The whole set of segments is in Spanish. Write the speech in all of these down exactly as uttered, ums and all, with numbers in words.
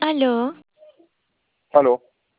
Aló, Aló,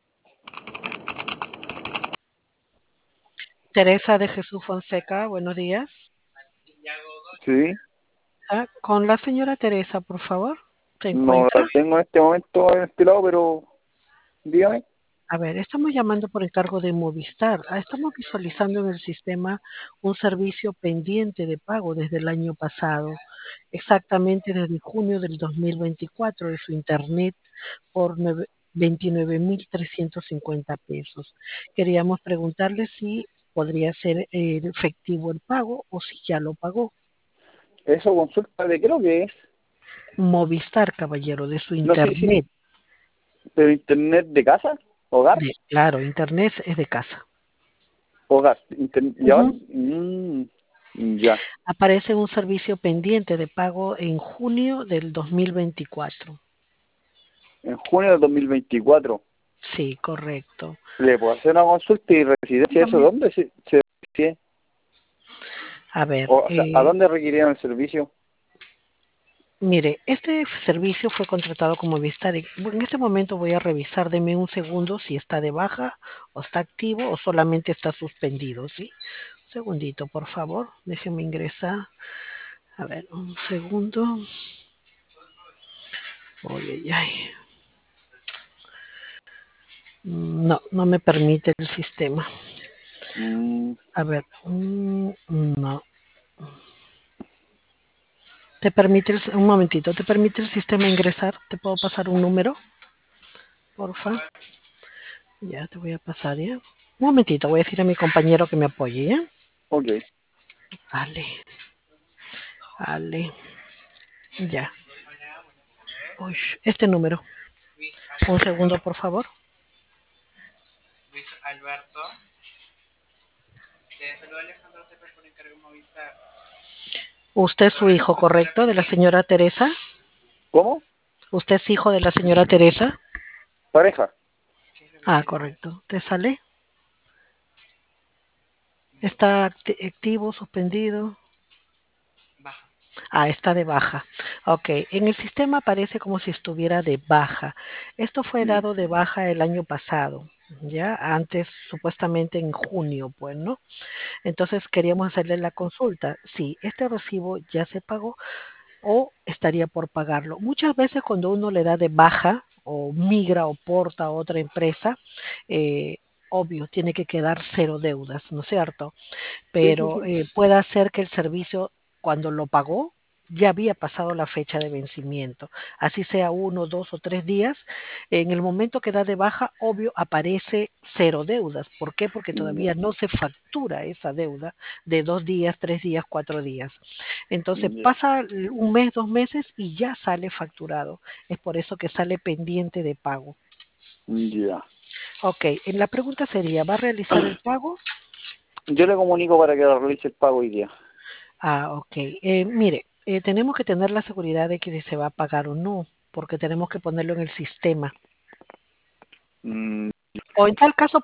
Teresa de Jesús Fonseca, buenos días. sí, Ah, con la señora Teresa, por favor. ¿Se no encuentra? la tengo en este momento en este lado, pero dígame. A ver, estamos llamando por encargo de Movistar. Ah, estamos visualizando en el sistema un servicio pendiente de pago desde el año pasado, exactamente desde junio del dos mil veinticuatro de su internet por nueve- veintinueve mil trescientos cincuenta pesos. Queríamos preguntarle si podría ser eh, efectivo el pago o si ya lo pagó. Eso consulta de creo que es. Movistar, caballero, de su No, sí, sí, internet. pero internet de casa, hogar, De, claro, internet es de casa. hogar, internet, ya, Ujú. mm, ya, Aparece un servicio pendiente de pago en junio del dos mil veinticuatro. en junio de dos mil veinticuatro. Sí, correcto. ¿Le puedo hacer una consulta y residencia eso Dígame. dónde se, se se- A ver, o, o sea, a eh, dónde requerían el servicio? mire, este servicio fue contratado como Movistar. y En este momento voy a revisar, deme un segundo si está de baja o está activo o solamente está suspendido, ¿sí? Un segundito, por favor, déjeme ingresar. A ver, un segundo. Ay, ay, ay. No, no me permite el sistema. Mm, A ver, mm, no. ¿Te permite el, un momentito, ¿te permite el sistema ingresar? ¿Te puedo pasar un número? Porfa. Ya te voy a pasar, ¿ya? Un momentito, voy a decir a mi compañero que me apoye, ¿ya? ok, Ale, Ale, ya. Uy, este número. Un segundo, por favor. Usted es su hijo, ¿correcto? De la señora Teresa. ¿cómo? ¿Usted es hijo de la señora Teresa? Pareja, Ah, correcto. ¿Te sale? ¿Está acti- activo, suspendido? Ah, está de baja. Ok, en el sistema aparece como si estuviera de baja. Esto fue mm, dado de baja el año pasado, ¿ya? Antes, supuestamente en junio, pues, ¿no? Entonces queríamos hacerle la consulta. Si este recibo ya se pagó o estaría por pagarlo. Muchas veces cuando uno le da de baja o migra o porta a otra empresa, eh, obvio, tiene que quedar cero deudas, ¿no es cierto? sí, sí, Pero sí, eh, puede ser que el servicio, cuando lo pagó, ya había pasado la fecha de vencimiento, así sea uno, dos o tres días. En el momento que da de baja, obvio, aparece cero deudas. ¿Por qué? Porque ya, todavía no se factura esa deuda de dos días, tres días, cuatro días. Entonces ya, pasa un mes, dos meses y ya sale facturado. Es por eso que sale pendiente de pago. ya. Ok, la pregunta sería, ¿va a realizar el pago? Yo le comunico para que realice el pago hoy día. Ah, ok. Eh, mire, eh, tenemos que tener la seguridad de que si se va a pagar o no, porque tenemos que ponerlo en el sistema. Mm, O en tal caso